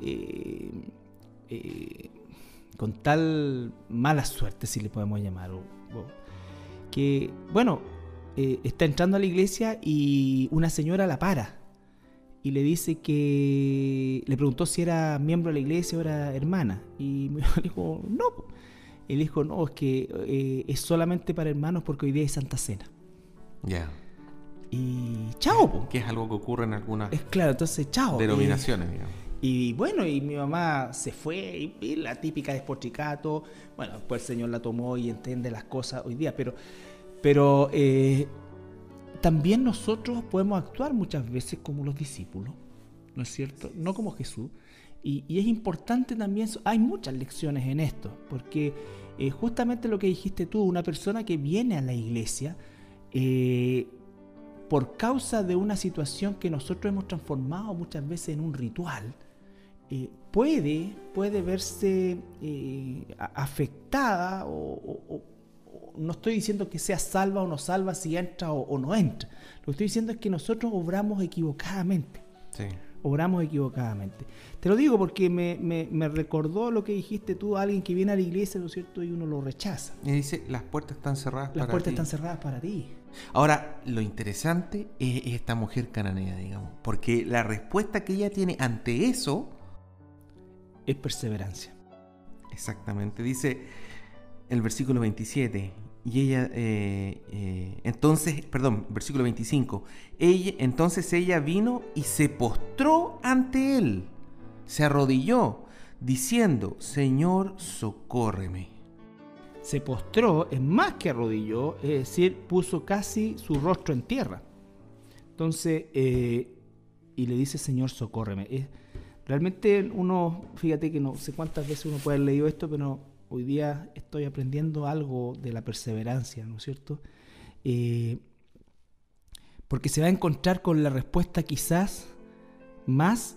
mala suerte, si le podemos llamar, que, bueno, está entrando a la iglesia y una señora la para y le dice que le preguntó si era miembro de la iglesia o era hermana, y me dijo no. Él dijo no, es que es solamente para hermanos porque hoy día hay Santa Cena. Ya. Y chao, po. Que es algo que ocurre en algunas claro, entonces chao. Denominaciones, digamos. Y bueno, y mi mamá se fue, y la típica despotricato. Bueno, después el Señor la tomó y entiende las cosas hoy día, pero también nosotros podemos actuar muchas veces como los discípulos, ¿no es cierto? No como Jesús. Y es importante también, hay muchas lecciones en esto, porque justamente lo que dijiste tú, una persona que viene a la iglesia por causa de una situación que nosotros hemos transformado muchas veces en un ritual, puede verse afectada o no estoy diciendo que sea salva o no salva si entra o no entra. Lo que estoy diciendo es que nosotros obramos equivocadamente. Sí. Obramos equivocadamente. Te lo digo porque me recordó lo que dijiste tú, a alguien que viene a la iglesia, ¿no es cierto? Y uno lo rechaza. Y dice, las puertas están cerradas para ti. Las puertas están cerradas para ti. Ahora, lo interesante es esta mujer cananea, digamos, porque la respuesta que ella tiene ante eso es perseverancia. Exactamente. Dice el versículo 27, y ella, versículo 25, entonces ella vino y se postró ante él, se arrodilló, diciendo, Señor, socórreme. Se postró, es más que arrodilló, es decir, puso casi su rostro en tierra. Entonces, y le dice, Señor, socórreme. Realmente uno, fíjate que no sé cuántas veces uno puede haber leído esto, pero hoy día estoy aprendiendo algo de la perseverancia, ¿no es cierto? Porque se va a encontrar con la respuesta quizás más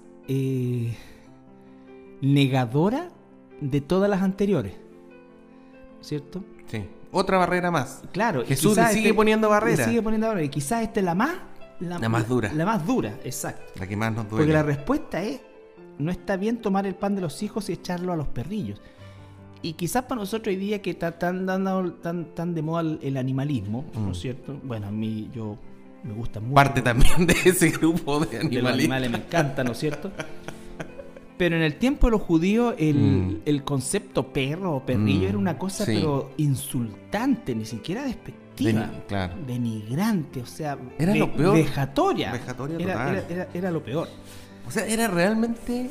negadora de todas las anteriores, ¿cierto? Sí, otra barrera más. Claro. Jesús le sigue poniendo barreras. Le sigue poniendo barreras. Y quizás esta es la más dura. La más dura, exacto. La que más nos duele. Porque la respuesta es, no está bien tomar el pan de los hijos y echarlo a los perrillos. Y quizás para nosotros hoy día que está tan de moda el animalismo, ¿no es cierto? Bueno, a mí me gusta mucho. Parte también de ese grupo de animales. De los animales me encanta, ¿no es cierto? Pero en el tiempo de los judíos el concepto perro o perrillo era una cosa pero insultante, ni siquiera despectiva, claro. Denigrante, o sea, era lo peor. Vejatoria era lo peor. O sea, era realmente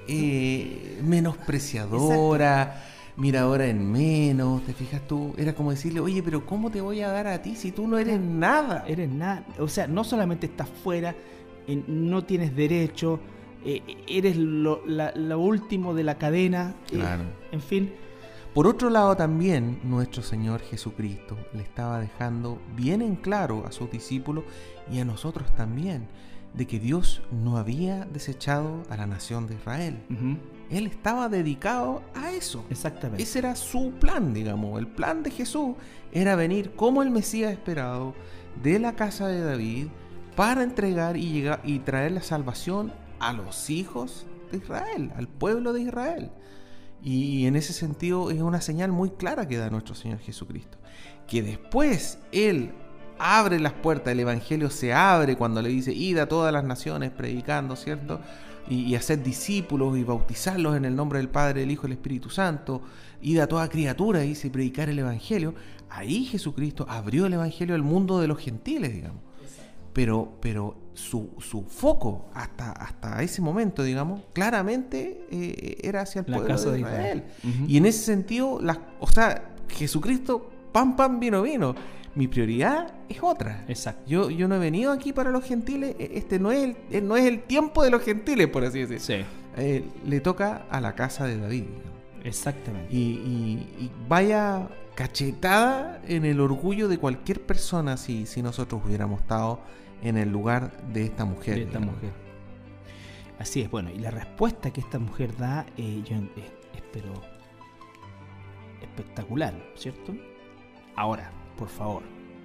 menospreciadora. Exacto. Miradora en menos, ¿te fijas tú? Era como decirle, oye, pero ¿cómo te voy a dar a ti si tú no eres nada? Eres nada. O sea, no solamente estás fuera, no tienes derecho, eres lo último de la cadena. Claro. En fin. Por otro lado también, nuestro Señor Jesucristo le estaba dejando bien en claro a sus discípulos y a nosotros también, de que Dios no había desechado a la nación de Israel. Uh-huh. Él estaba dedicado a eso. Exactamente. Ese era su plan, digamos. El plan de Jesús era venir como el Mesías esperado de la casa de David para entregar y llegar y traer la salvación a los hijos de Israel, al pueblo de Israel. Y en ese sentido es una señal muy clara que da nuestro Señor Jesucristo. Que después Él abre las puertas, el Evangelio se abre cuando le dice, id a todas las naciones predicando, ¿cierto? Y hacer discípulos y bautizarlos en el nombre del Padre, del Hijo y del Espíritu Santo, id a toda criatura, dice, predicar el Evangelio. Ahí Jesucristo abrió el Evangelio al mundo de los gentiles, digamos. Pero su foco hasta ese momento, digamos, claramente era hacia el pueblo de Israel. Uh-huh. Y en ese sentido, Jesucristo, pan, vino. Mi prioridad es otra. Exacto. Yo no he venido aquí para los gentiles. No es el tiempo de los gentiles, por así decirlo. Sí. Le toca a la casa de David. Exactamente. Y vaya cachetada en el orgullo de cualquier persona si nosotros hubiéramos estado en el lugar de esta mujer. De esta mujer. Así es, bueno, y la respuesta que esta mujer da, pero espectacular, ¿cierto? Ahora, por favor,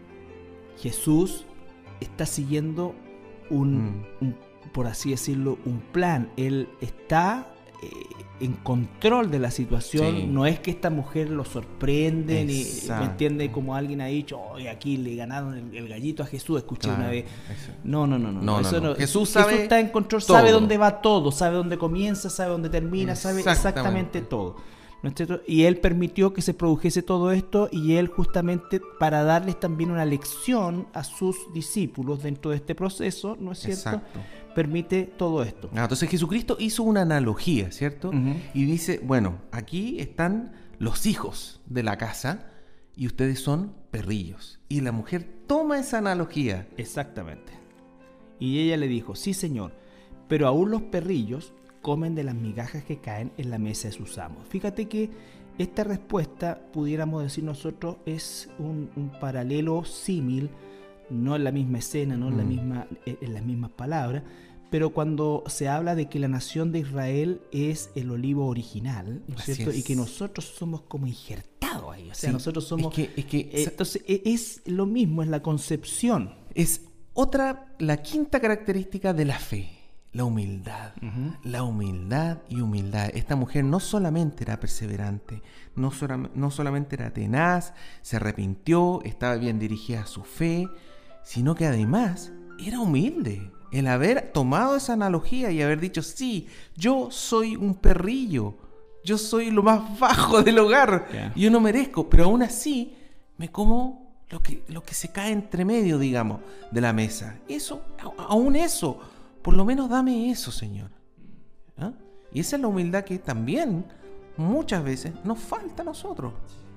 Jesús está siguiendo un, por así decirlo, un plan. Él está en control de la situación. Sí. No es que esta mujer lo sorprende, ni, Exacto. ¿me entiende? Como alguien ha dicho, oye, aquí le ganaron el gallito a Jesús, escuché una vez. Eso. No. Eso no. Jesús sabe está en control, todo. sabe dónde va todo, sabe dónde comienza, sabe dónde termina, sabe exactamente todo. ¿No es cierto? Y Él permitió que se produjese todo esto, y Él justamente para darles también una lección a sus discípulos dentro de este proceso, ¿no es cierto? Exacto. Permite todo esto. Entonces Jesucristo hizo una analogía, ¿cierto? Ujú. Y dice, bueno, aquí están los hijos de la casa y ustedes son perrillos. Y la mujer toma esa analogía. Exactamente. Y ella le dijo, sí, Señor, pero aún los perrillos comen de las migajas que caen en la mesa de sus amos. Fíjate que esta respuesta, pudiéramos decir nosotros, es un paralelo símil, no en la misma escena, no en las mismas palabras, pero cuando se habla de que la nación de Israel es el olivo original, ¿no es Así cierto? es. Y que nosotros somos como injertados ahí, o sea, Sí, nosotros somos... entonces es lo mismo, es la concepción. Es la quinta característica de la fe. La humildad. La humildad y humildad. Esta mujer no solamente era perseverante, no solamente era tenaz, se arrepintió, estaba bien dirigida a su fe, sino que además era humilde. El haber tomado esa analogía y haber dicho, sí, yo soy un perrillo, yo soy lo más bajo del hogar, yo no merezco, pero aún así me como lo que se cae entre medio, digamos, de la mesa. Eso, aún eso, por lo menos dame eso, Señor. ¿Ah? Y esa es la humildad que también muchas veces nos falta a nosotros.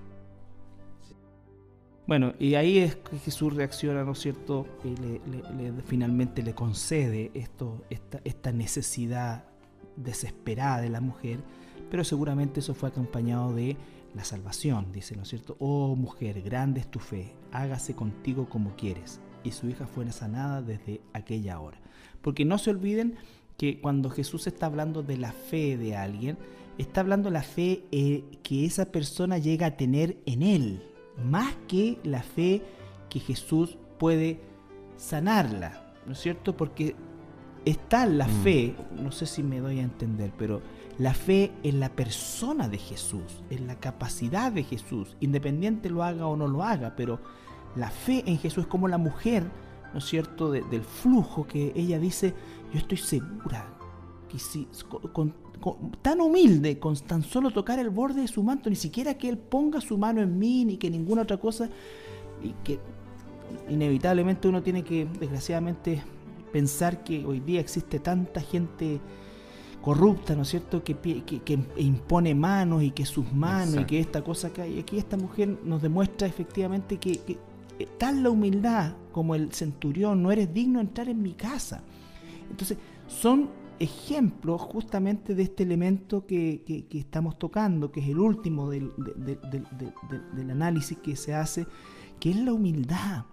Bueno, y ahí es que Jesús reacciona, ¿no es cierto? Y finalmente le concede esta necesidad desesperada de la mujer, pero seguramente eso fue acompañado de la salvación, dice, ¿no es cierto? Oh mujer, grande es tu fe, hágase contigo como quieres. Y su hija fue sanada desde aquella hora. Porque no se olviden que cuando Jesús está hablando de la fe de alguien, está hablando de la fe que esa persona llega a tener en Él, más que la fe que Jesús puede sanarla, ¿no es cierto? Porque está la fe, no sé si me doy a entender, pero la fe en la persona de Jesús, en la capacidad de Jesús, independiente lo haga o no lo haga, pero la fe en Jesús es como la mujer, ¿no es cierto?, del flujo, que ella dice, yo estoy segura que si tan humilde, con tan solo tocar el borde de su manto, ni siquiera que Él ponga su mano en mí, ni que ninguna otra cosa, y que inevitablemente uno tiene que, desgraciadamente, pensar que hoy día existe tanta gente corrupta, ¿no es cierto?, que impone manos, y que sus manos, exacto, y que esta cosa que hay. Aquí esta mujer nos demuestra efectivamente que tal la humildad como el centurión, no eres digno de entrar en mi casa. Entonces, son ejemplos justamente de este elemento que estamos tocando, que es el último del análisis que se hace, que es la humildad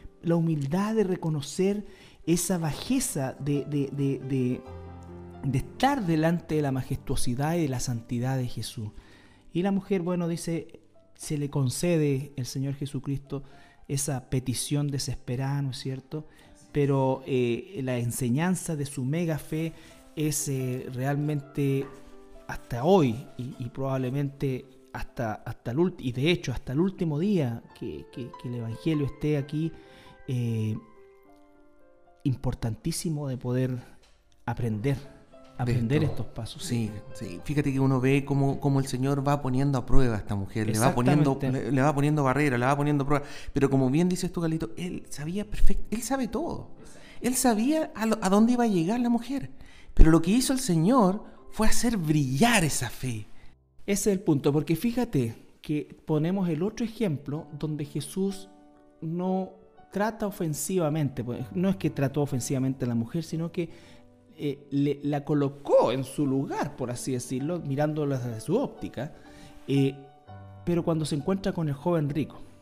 de reconocer esa bajeza de estar delante de la majestuosidad y de la santidad de Jesús. Y la mujer, bueno, dice, se le concede el Señor Jesucristo esa petición desesperada, ¿no es cierto? Pero la enseñanza de su mega fe es realmente hasta hoy y probablemente hasta el último, y de hecho hasta el último día que el Evangelio esté aquí, importantísimo de poder aprender estos pasos. Sí, sí. Fíjate que uno ve cómo el Señor va poniendo a prueba a esta mujer, le va poniendo barreras, le va poniendo pruebas. Pero como bien dices tú, Galito, Él sabía perfecto, Él sabe todo. Él sabía a dónde iba a llegar la mujer. Pero lo que hizo el Señor fue hacer brillar esa fe. Ese es el punto, porque fíjate que ponemos el otro ejemplo donde Jesús no trata ofensivamente, no es que trató ofensivamente a la mujer, sino que la colocó en su lugar, por así decirlo, mirándola desde su óptica, pero cuando se encuentra con el joven rico,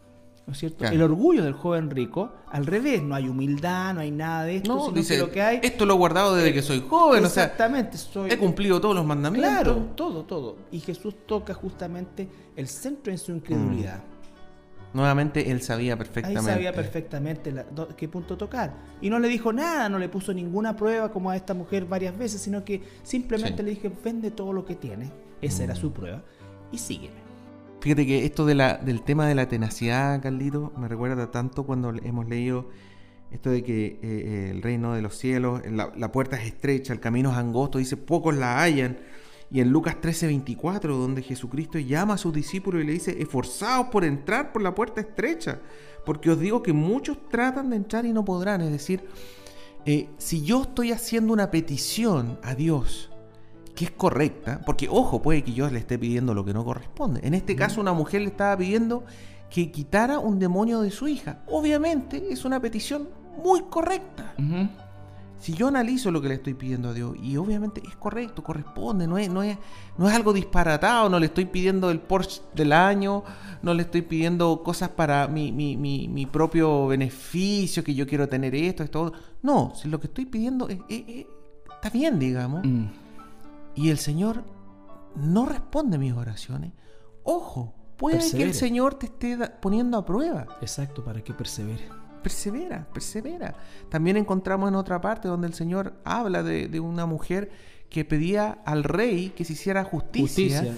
¿no es cierto? Claro. El orgullo del joven rico, al revés, no hay humildad, no hay nada de esto, No, sino dice, que lo que hay... esto lo he guardado desde que soy joven, Exactamente, o sea, he cumplido todos los mandamientos. Claro, todo. Y Jesús toca justamente el centro en su incredulidad. Nuevamente él sabía Ahí perfectamente. sabía perfectamente qué punto tocar. Y no le dijo nada, no le puso ninguna prueba como a esta mujer varias veces, sino que simplemente le dije, vende todo lo que tienes. Esa era su prueba. Y sígueme. Fíjate que esto del tema de la tenacidad, Carlito, me recuerda tanto cuando hemos leído esto de que el reino de los cielos, la puerta es estrecha, el camino es angosto, dice, pocos la hallan. Y en Lucas 13:24, donde Jesucristo llama a sus discípulos y le dice, esforzaos por entrar por la puerta estrecha, porque os digo que muchos tratan de entrar y no podrán. Es decir, si yo estoy haciendo una petición a Dios que es correcta, porque ojo, puede que yo le esté pidiendo lo que no corresponde. En este caso una mujer le estaba pidiendo que quitara un demonio de su hija. Obviamente es una petición muy correcta. Si yo analizo lo que le estoy pidiendo a Dios, y obviamente es correcto, corresponde, no es algo disparatado, no le estoy pidiendo el Porsche del año, no le estoy pidiendo cosas para mi propio beneficio, que yo quiero tener esto. No, si lo que estoy pidiendo está bien, digamos. Y el Señor no responde mis oraciones. Ojo, puede que el Señor te esté poniendo a prueba. Exacto, para que persevere. Persevera. También encontramos en otra parte donde el Señor habla de una mujer que pedía al rey que se hiciera justicia.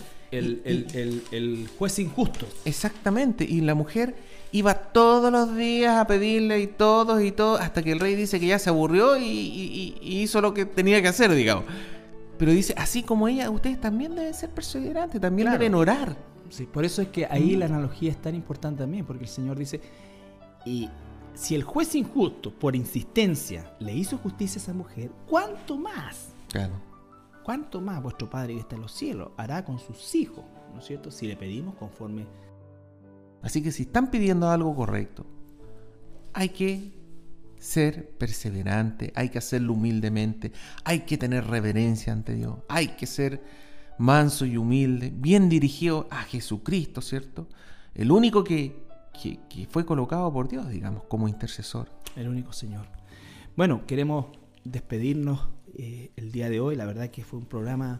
El juez injusto. Exactamente. Y la mujer iba todos los días a pedirle y todo, hasta que el rey dice que ya se aburrió y hizo lo que tenía que hacer, digamos. Pero dice, así como ella, ustedes también deben ser perseverantes, también deben orar. Sí, por eso es que ahí la analogía es tan importante también, porque el Señor dice, y si el juez injusto, por insistencia, le hizo justicia a esa mujer, ¿cuánto más? Claro. ¿Cuánto más vuestro Padre que está en los cielos hará con sus hijos? ¿No es cierto? Si le pedimos conforme... Así que si están pidiendo algo correcto, hay que ser perseverante, hay que hacerlo humildemente, hay que tener reverencia ante Dios, hay que ser manso y humilde, bien dirigido a Jesucristo, ¿cierto? El único que fue colocado por Dios, digamos, como intercesor. El único Señor. Bueno, queremos despedirnos el día de hoy. La verdad que fue un programa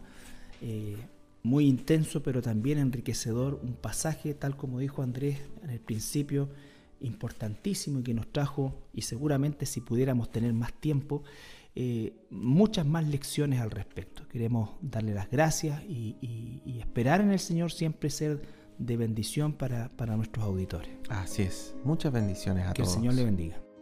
muy intenso, pero también enriquecedor. Un pasaje, tal como dijo Andrés en el principio, importantísimo y que nos trajo, y seguramente si pudiéramos tener más tiempo, muchas más lecciones al respecto. Queremos darle las gracias y esperar en el Señor siempre ser de bendición para nuestros auditores. Así es. Muchas bendiciones a todos. Que el Señor le bendiga.